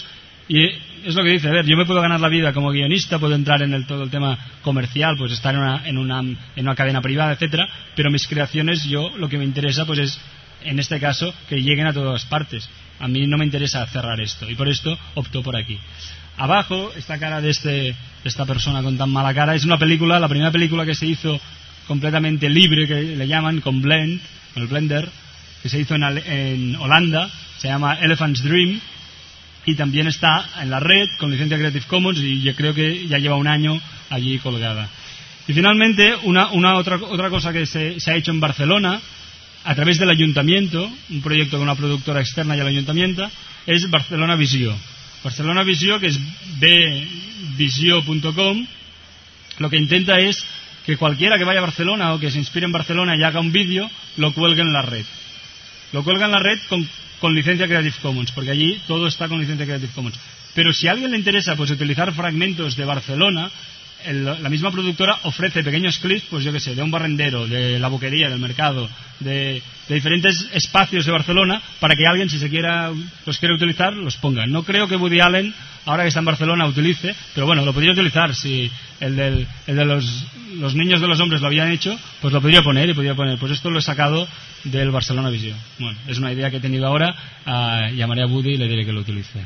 Y es lo que dice, a ver, yo me puedo ganar la vida como guionista, puedo entrar en el, todo el tema comercial, pues estar en una, en una, en una cadena privada, etcétera, pero mis creaciones, yo lo que me interesa pues es, en este caso, que lleguen a todas partes. A mí no me interesa cerrar esto, y por esto opto por aquí. Abajo, esta cara de, este, de esta persona con tan mala cara, es una película, la primera película que se hizo completamente libre, que le llaman, con Blend, con el Blender, que se hizo en, en Holanda, se llama Elephant's Dream, y también está en la red con licencia Creative Commons, y yo creo que ya lleva un año allí colgada. Y finalmente, una, una otra, otra cosa que se, se ha hecho en Barcelona, a través del ayuntamiento, un proyecto con una productora externa y el ayuntamiento, es Barcelona Visió. Barcelona Visió, que es b visio punto com, lo que intenta es que cualquiera que vaya a Barcelona o que se inspire en Barcelona y haga un vídeo, lo cuelgue en la red. Lo cuelga en la red con, con licencia Creative Commons, porque allí todo está con licencia Creative Commons. Pero si a alguien le interesa pues utilizar fragmentos de Barcelona, el, la misma productora ofrece pequeños clips, pues yo qué sé, de un barrendero, de la boquería, del mercado, de, de diferentes espacios de Barcelona, para que alguien, si se quiera, los quiere utilizar, los ponga. No creo que Woody Allen, ahora que está en Barcelona, utilice, pero bueno, lo podría utilizar. Si el, del, el de los, los niños de los hombres lo habían hecho, pues lo podría poner y podría poner. Pues esto lo he sacado del Barcelona Visió. Bueno, es una idea que he tenido ahora, uh, llamaré a Woody y le diré que lo utilice.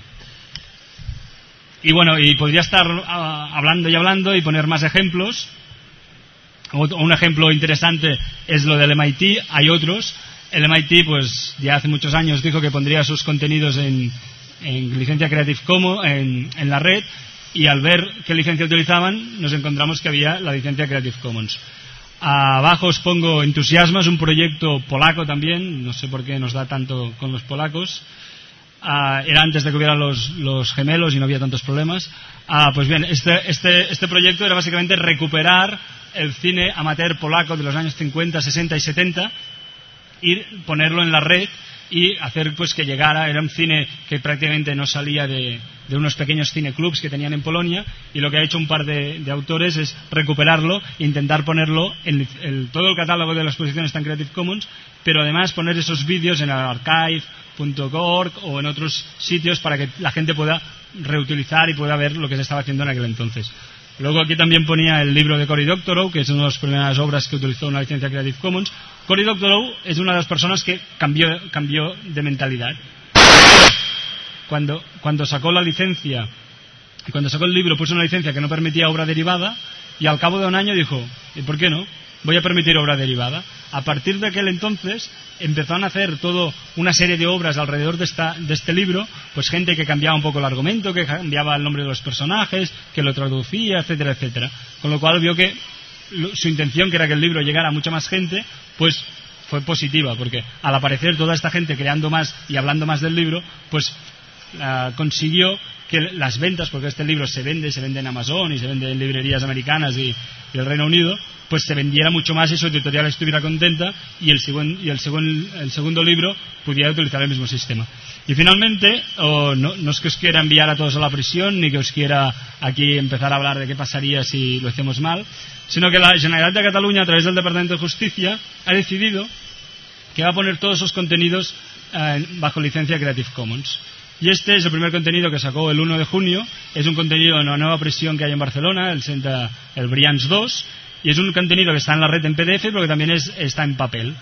Y bueno, y podría estar uh, hablando y hablando y poner más ejemplos. Un ejemplo interesante es lo del M I T, hay otros. El M I T, pues ya hace muchos años dijo que pondría sus contenidos en, en licencia Creative Commons, en, en la red, y al ver qué licencia utilizaban, nos encontramos que había la licencia Creative Commons. Abajo os pongo Entusiasma, es un proyecto polaco también, no sé por qué nos da tanto con los polacos. Uh, era antes de que hubiera los, los gemelos y no había tantos problemas. Uh, pues bien, este, este, este proyecto era básicamente recuperar el cine amateur polaco de los años cincuenta, sesenta y setenta y ponerlo en la red y hacer pues que llegara. Era un cine que prácticamente no salía de, de unos pequeños cineclubs que tenían en Polonia, y lo que ha hecho un par de, de autores es recuperarlo e intentar ponerlo en el, todo el catálogo de la exposición está en Creative Commons, pero además poner esos vídeos en el archive punto org o en otros sitios para que la gente pueda reutilizar y pueda ver lo que se estaba haciendo en aquel entonces. Luego aquí también ponía el libro de Cory Doctorow, que es una de las primeras obras que utilizó una licencia Creative Commons. Cory Doctorow es una de las personas que cambió, cambió de mentalidad. Cuando, cuando sacó la licencia, cuando sacó el libro, puso una licencia que no permitía obra derivada, y al cabo de un año dijo, ¿y por qué no? Voy a permitir obra derivada. A partir de aquel entonces empezaron a hacer toda una serie de obras alrededor de, esta, de este libro, pues gente que cambiaba un poco el argumento, que cambiaba el nombre de los personajes, que lo traducía, etcétera, etcétera. Con lo cual vio que su intención, que era que el libro llegara a mucha más gente, pues fue positiva, porque al aparecer toda esta gente creando más y hablando más del libro, pues uh, consiguió que las ventas, porque este libro se vende, se vende en Amazon y se vende en librerías americanas y, y el Reino Unido, pues se vendiera mucho más y su editorial estuviera contenta, y el, segun, y el, segun, el segundo libro pudiera utilizar el mismo sistema. Y finalmente, oh, no, no es que os quiera enviar a todos a la prisión, ni que os quiera aquí empezar a hablar de qué pasaría si lo hacemos mal, sino que la Generalitat de Cataluña, a través del Departamento de Justicia, ha decidido que va a poner todos esos contenidos eh, bajo licencia Creative Commons. Y este es el primer contenido que sacó el uno de junio. Es un contenido de una nueva prisión que hay en Barcelona, el, el Brians dos, y es un contenido que está en la red en P D F, pero que también es, está en papel.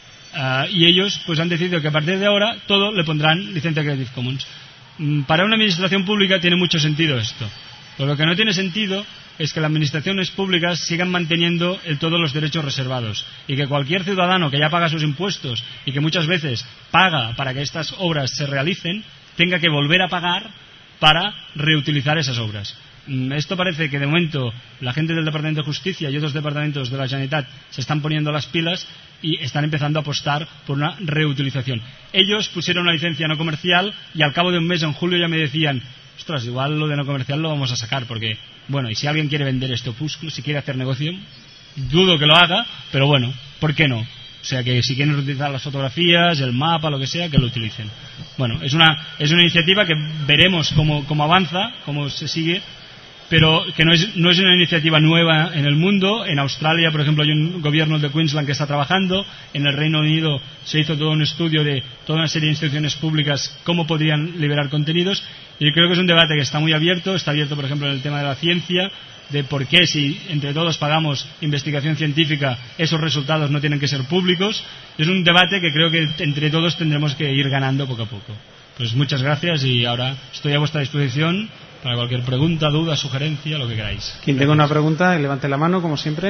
Uh, y ellos pues han decidido que a partir de ahora todo le pondrán licencia Creative Commons. Mm, para una administración pública tiene mucho sentido esto. Pero lo que no tiene sentido es que las administraciones públicas sigan manteniendo el, todos los derechos reservados, y que cualquier ciudadano que ya paga sus impuestos y que muchas veces paga para que estas obras se realicen, tenga que volver a pagar para reutilizar esas obras. Esto parece que de momento la gente del Departamento de Justicia y otros departamentos de la Generalitat se están poniendo las pilas y están empezando a apostar por una reutilización. Ellos pusieron una licencia no comercial y al cabo de un mes, en julio, ya me decían, ostras, igual lo de no comercial lo vamos a sacar, porque, bueno, y si alguien quiere vender este opúsculo, si quiere hacer negocio, dudo que lo haga, pero bueno, ¿por qué no? O sea, que si quieren utilizar las fotografías, el mapa, lo que sea, que lo utilicen. Bueno, es una, es una iniciativa que veremos cómo, cómo avanza, cómo se sigue, pero que no es, no es una iniciativa nueva en el mundo. En Australia, por ejemplo, hay un gobierno de Queensland que está trabajando. En el Reino Unido se hizo todo un estudio de toda una serie de instituciones públicas cómo podrían liberar contenidos, y creo que es un debate que está muy abierto. Está abierto, por ejemplo, en el tema de la ciencia, de por qué, si entre todos pagamos investigación científica, esos resultados no tienen que ser públicos. Es un debate que creo que entre todos tendremos que ir ganando poco a poco. Pues muchas gracias, y ahora estoy a vuestra disposición para cualquier pregunta, duda, sugerencia, lo que queráis. Quien tenga una pregunta, levante la mano, como siempre.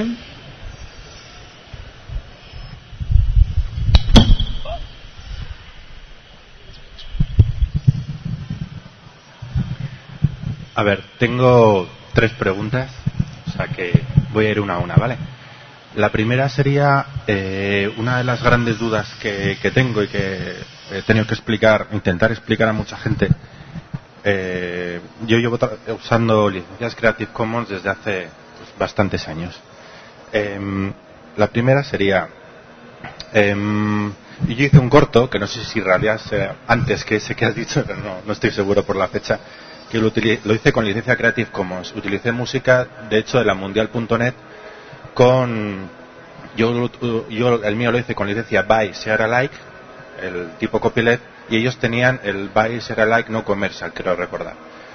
A ver, tengo tres preguntas, o sea que voy a ir una a una, ¿vale? La primera sería eh, una de las grandes dudas que, que tengo y que he tenido que explicar, intentar explicar a mucha gente. Eh, yo llevo usando licencias Creative Commons desde hace pues, bastantes años. Eh, la primera sería, eh, yo hice un corto, que no sé si en realidad sea antes que ese que has dicho, pero no, no estoy seguro por la fecha, que lo, lo hice con licencia Creative Commons. Utilicé música, de hecho, de la mundial punto net con... Yo, yo el mío lo hice con licencia Buy Share Alike, el tipo copyleft, y ellos tenían el Buy Share Alike no commercial, creo recordar.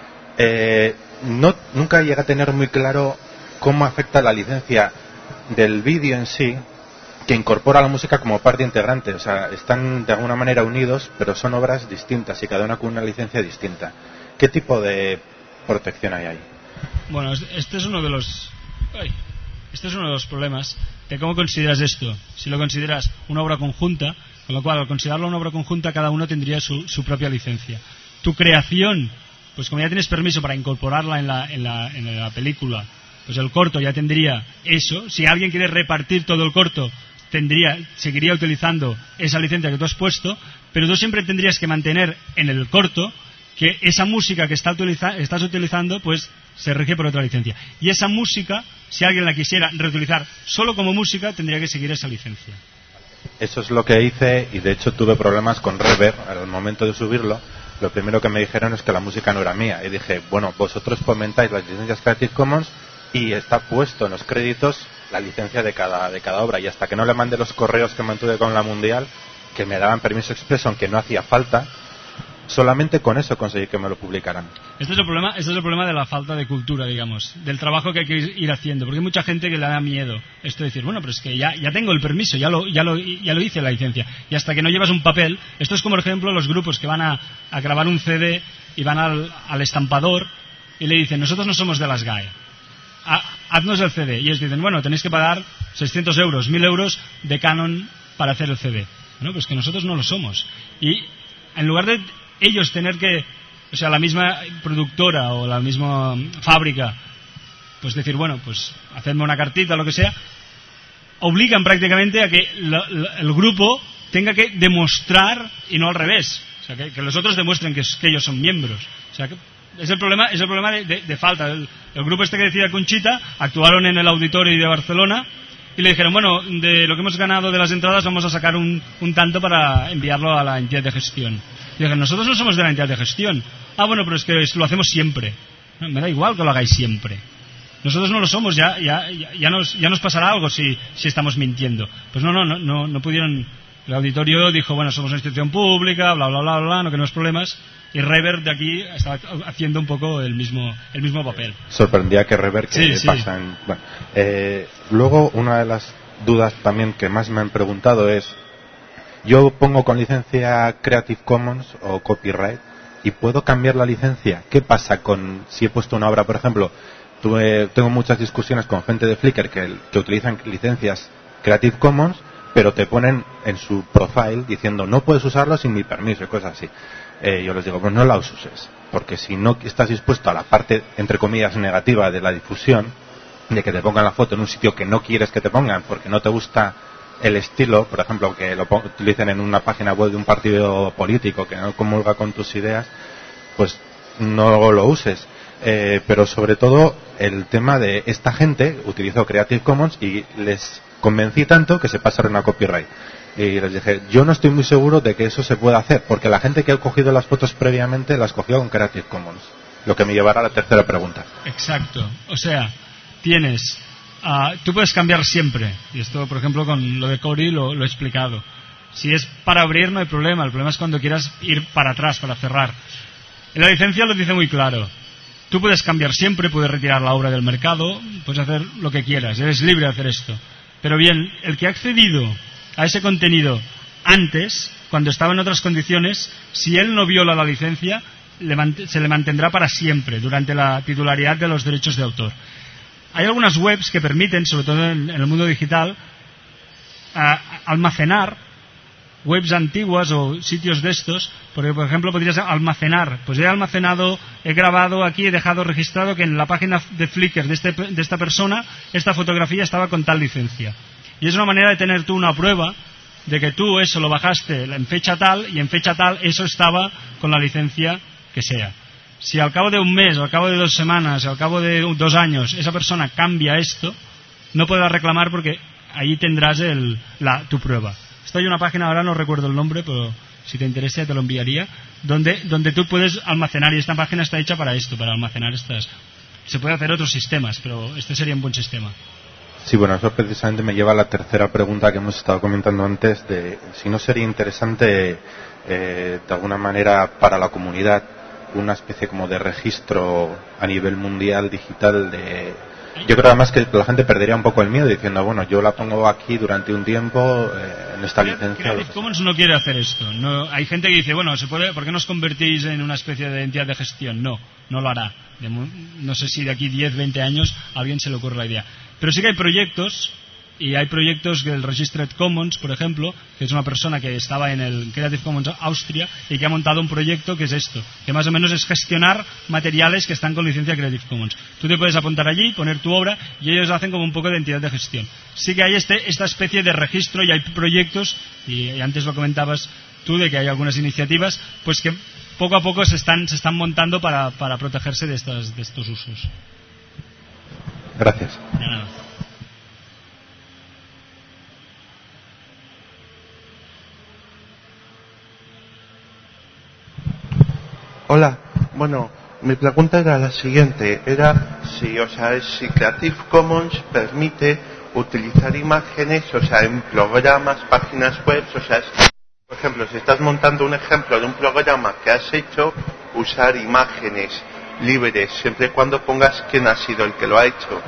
Eh, no, nunca llegué a tener muy claro cómo afecta la licencia del vídeo en sí, que incorpora la música como parte integrante. O sea, están de alguna manera unidos, pero son obras distintas y cada una con una licencia distinta. ¿Qué tipo de protección hay ahí? Bueno, este es uno de los... Ay, este es uno de los problemas de cómo consideras esto. Si lo consideras una obra conjunta, con lo cual, al considerarlo una obra conjunta, cada uno tendría su, su propia licencia. Tu creación, pues como ya tienes permiso para incorporarla en la, en la, en la película, pues el corto ya tendría eso. Si alguien quiere repartir todo el corto, tendría, seguiría utilizando esa licencia que tú has puesto, pero tú siempre tendrías que mantener en el corto que esa música que está utiliza, estás utilizando, pues se rige por otra licencia. Y esa música, si alguien la quisiera reutilizar solo como música, tendría que seguir esa licencia. Eso es lo que hice, y de hecho tuve problemas con Reverb al momento de subirlo. Lo primero que me dijeron es que la música no era mía, y dije, bueno, vosotros fomentáis las licencias Creative Commons y está puesto en los créditos la licencia de cada, de cada obra, y hasta que no le mandé los correos que mantuve con la mundial, que me daban permiso expreso aunque no hacía falta, solamente con eso conseguí que me lo publicaran. Este es el problema, este es el problema de la falta de cultura, digamos, del trabajo que hay que ir haciendo, porque hay mucha gente que le da miedo esto de decir, bueno, pero es que ya, ya tengo el permiso, ya lo, ya, lo, ya lo hice la licencia, y hasta que no llevas un papel. Esto es como, por ejemplo, los grupos que van a, a grabar un C D y van al, al estampador y le dicen, nosotros no somos de las G A E, ha, haznos el C D, y ellos dicen, bueno, tenéis que pagar seiscientos euros, mil euros de Canon para hacer el C D. Bueno, pues que nosotros no lo somos, y en lugar de ellos tener que, o sea, la misma productora o la misma fábrica, pues decir, bueno, pues hacedme una cartita o lo que sea, obligan prácticamente a que la, la, el grupo tenga que demostrar, y no al revés, o sea, que, que los otros demuestren que, que ellos son miembros. O sea, que es el problema, es el problema de, de, de falta. El, el grupo este que decía Conchita actuaron en el Auditorio de Barcelona y le dijeron, bueno, de lo que hemos ganado de las entradas vamos a sacar un, un tanto para enviarlo a la entidad de gestión. Y dijeron, nosotros no somos de la entidad de gestión. Ah, bueno, pero es que lo hacemos siempre. No, me da igual que lo hagáis siempre. Nosotros no lo somos, ya ya ya, ya nos ya nos pasará algo si si estamos mintiendo. Pues no, no, no, no, no pudieron. El auditorio dijo, bueno, somos una institución pública, bla, bla, bla, bla, no queremos problemas. Y Reverb de aquí estaba haciendo un poco el mismo el mismo papel. Sorprendía que Reverb que sí, pasa en... Bueno, eh, luego, una de las dudas también que más me han preguntado es, yo pongo con licencia Creative Commons o Copyright y puedo cambiar la licencia. ¿Qué pasa con si he puesto una obra, por ejemplo? Tuve, tengo muchas discusiones con gente de Flickr que, que utilizan licencias Creative Commons, pero te ponen en su profile diciendo no puedes usarlo sin mi permiso y cosas así. Eh, yo les digo, pues no la uses, porque si no estás dispuesto a la parte, entre comillas, negativa de la difusión, de que te pongan la foto en un sitio que no quieres que te pongan porque no te gusta el estilo, por ejemplo, que lo utilicen en una página web de un partido político que no comulga con tus ideas, pues no lo uses. Eh, pero sobre todo el tema de esta gente utilizó Creative Commons y les convencí tanto que se pasaron a Copyright. Y les dije, yo no estoy muy seguro de que eso se pueda hacer, porque la gente que ha cogido las fotos previamente las cogió con Creative Commons. Lo que me llevará a la tercera pregunta. Exacto. O sea, tienes... Uh, tú puedes cambiar siempre. Y esto, por ejemplo, con lo de Cori lo, lo he explicado. Si es para abrir no hay problema. El problema es cuando quieras ir para atrás, para cerrar. En la licencia lo dice muy claro. Tú puedes cambiar siempre, puedes retirar la obra del mercado, puedes hacer lo que quieras, eres libre de hacer esto. Pero bien, el que ha accedido a ese contenido antes, cuando estaba en otras condiciones, si él no viola la licencia, le se le mantendrá para siempre, durante la titularidad de los derechos de autor. Hay algunas webs que permiten, sobre todo en, en el mundo digital, a, a almacenar webs antiguas o sitios de estos, porque por ejemplo podrías almacenar, pues he almacenado, he grabado aquí, he dejado registrado que en la página de Flickr de, este, de esta persona esta fotografía estaba con tal licencia, y es una manera de tener tú una prueba de que tú eso lo bajaste en fecha tal y en fecha tal eso estaba con la licencia que sea. Si al cabo de un mes, al cabo de dos semanas, al cabo de dos años esa persona cambia esto, no podrás reclamar porque ahí tendrás el, la, tu prueba. Esto hay una página, ahora no recuerdo el nombre, pero si te interesa te lo enviaría, donde, donde tú puedes almacenar, y esta página está hecha para esto, para almacenar estas. Se puede hacer otros sistemas, pero este sería un buen sistema. Sí, bueno, eso precisamente me lleva a la tercera pregunta que hemos estado comentando antes, de si no sería interesante, eh, de alguna manera, para la comunidad, una especie como de registro a nivel mundial digital de... Yo creo además que la gente perdería un poco el miedo diciendo, bueno, yo la pongo aquí durante un tiempo eh, en esta licencia. Creative Commons no quiere hacer esto. No, hay gente que dice, bueno, se puede, ¿por qué no os convertís en una especie de entidad de gestión? No, no lo hará. De, no sé si de aquí diez, veinte años a alguien se le ocurre la idea. Pero sí que hay proyectos, y hay proyectos del Registered Commons, por ejemplo, que es una persona que estaba en el Creative Commons Austria y que ha montado un proyecto que es esto, que más o menos es gestionar materiales que están con licencia Creative Commons. Tú te puedes apuntar allí, poner tu obra, y ellos hacen como un poco de entidad de gestión. Sí que hay este, esta especie de registro, y hay proyectos, y antes lo comentabas tú, de que hay algunas iniciativas, pues que poco a poco se están, se están montando para, para protegerse de, estas, de estos usos. Gracias. De nada. Hola, bueno, mi pregunta era la siguiente, era si, o sea, si Creative Commons permite utilizar imágenes, o sea, en programas, páginas web, o sea, es, por ejemplo, si estás montando un ejemplo de un programa que has hecho, usar imágenes libres, siempre y cuando pongas quién ha sido el que lo ha hecho.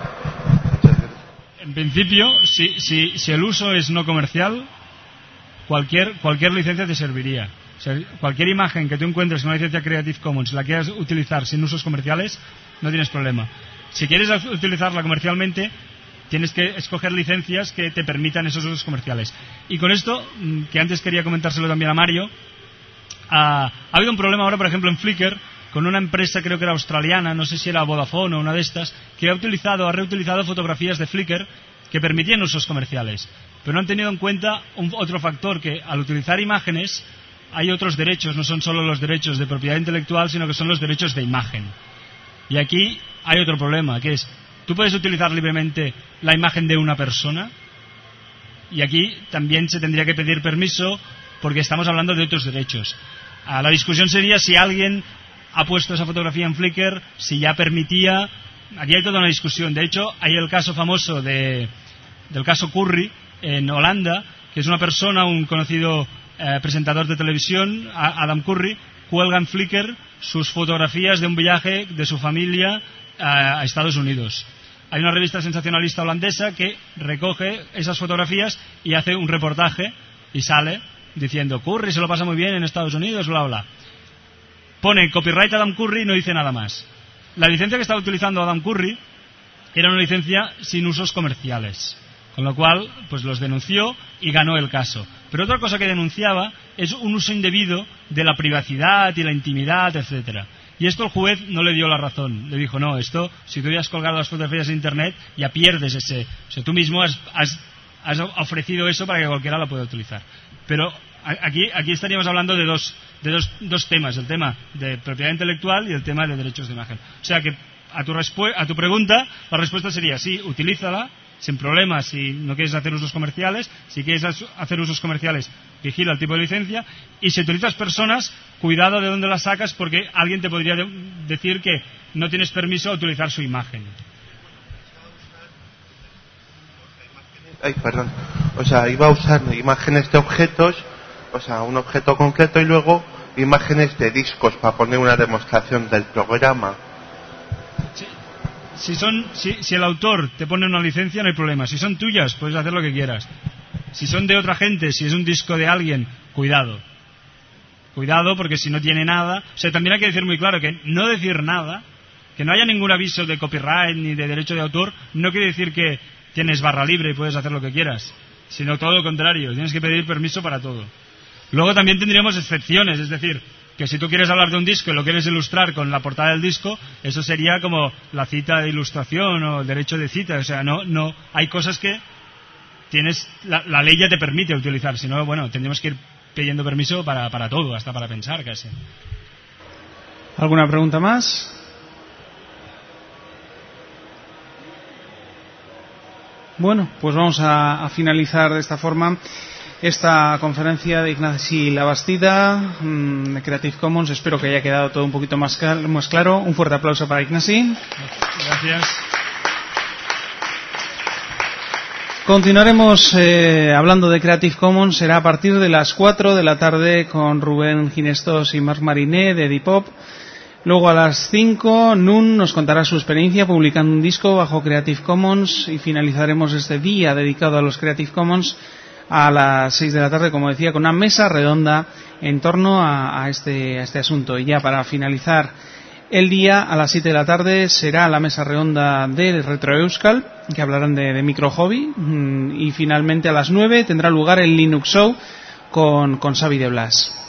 En principio, si, si, si el uso es no comercial, cualquier, cualquier licencia te serviría. O sea, cualquier imagen que tú encuentres con una licencia Creative Commons, la quieras utilizar sin usos comerciales, no tienes problema. Si quieres utilizarla comercialmente, tienes que escoger licencias que te permitan esos usos comerciales. Y con esto, que antes quería comentárselo también a Mario, ha, ha habido un problema ahora, por ejemplo, en Flickr, con una empresa, creo que era australiana, no sé si era Vodafone o una de estas, que ha utilizado, ha reutilizado fotografías de Flickr que permitían usos comerciales. Pero no han tenido en cuenta un, otro factor, que al utilizar imágenes hay otros derechos, no son solo los derechos de propiedad intelectual, sino que son los derechos de imagen. Y aquí hay otro problema, que es, tú puedes utilizar libremente la imagen de una persona, y aquí también se tendría que pedir permiso, porque estamos hablando de otros derechos. Ah, la discusión sería si alguien ha puesto esa fotografía en Flickr, si ya permitía. Aquí hay toda una discusión. De hecho, hay el caso famoso de, del caso Curry en Holanda, que es una persona, un conocido Eh, presentador de televisión, Adam Curry, cuelga en Flickr sus fotografías de un viaje de su familia a, a Estados Unidos. Hay una revista sensacionalista holandesa que recoge esas fotografías y hace un reportaje y sale diciendo Curry se lo pasa muy bien en Estados Unidos, bla bla. Pone copyright Adam Curry y no dice nada más. La licencia que estaba utilizando Adam Curry era una licencia sin usos comerciales, con lo cual pues los denunció y ganó el caso. Pero otra cosa que denunciaba es un uso indebido de la privacidad y la intimidad, etcétera. Y esto el juez no le dio la razón. Le dijo, no, esto, si tú ya has colgado las fotografías en internet, ya pierdes ese. O sea, tú mismo has, has, has ofrecido eso para que cualquiera lo pueda utilizar. Pero aquí, aquí estaríamos hablando de dos, de dos, dos temas, el tema de propiedad intelectual y el tema de derechos de imagen. O sea que a tu, a tu pregunta, la respuesta sería sí, utilízala, sin problemas si no quieres hacer usos comerciales. Si quieres hacer usos comerciales, vigila el tipo de licencia. Y si utilizas personas, cuidado de dónde las sacas, porque alguien te podría de- decir que no tienes permiso a utilizar su imagen. Ay, perdón. O sea, iba a usar imágenes de objetos, o sea, un objeto concreto y luego imágenes de discos para poner una demostración del programa. Si, si, son, si, si el autor te pone una licencia, no hay problema. Si son tuyas, puedes hacer lo que quieras. Si son de otra gente, si es un disco de alguien, cuidado. Cuidado, porque si no tiene nada... O sea, también hay que decir muy claro que no decir nada, que no haya ningún aviso de copyright ni de derecho de autor, no quiere decir que tienes barra libre y puedes hacer lo que quieras, sino todo lo contrario, tienes que pedir permiso para todo. Luego también tendríamos excepciones, es decir, que si tú quieres hablar de un disco y lo quieres ilustrar con la portada del disco, eso sería como la cita de ilustración o el derecho de cita. O sea, no, no, hay cosas que tienes, la, la ley ya te permite utilizar, si no, bueno, tendríamos que ir pidiendo permiso para, para todo, hasta para pensar casi. ¿Alguna pregunta más? Bueno, pues vamos a, a finalizar de esta forma esta conferencia de Ignasi Labastida mmm, de Creative Commons. Espero que haya quedado todo un poquito más, cal- más claro. Un fuerte aplauso para Ignasi. Gracias. Continuaremos eh, hablando de Creative Commons. Será a partir de las cuatro de la tarde con Rubén Ginestos y Marc Mariné de Depop. Luego a las cinco, Nun nos contará su experiencia publicando un disco bajo Creative Commons y finalizaremos este día dedicado a los Creative Commons a las seis de la tarde, como decía, con una mesa redonda en torno a, a, este, a este asunto. Y ya para finalizar el día, a las siete de la tarde, será la mesa redonda del Retro Euskal, que hablarán de, de micro hobby. Y finalmente a las nueve tendrá lugar el Linux Show con, con Xavi de Blas.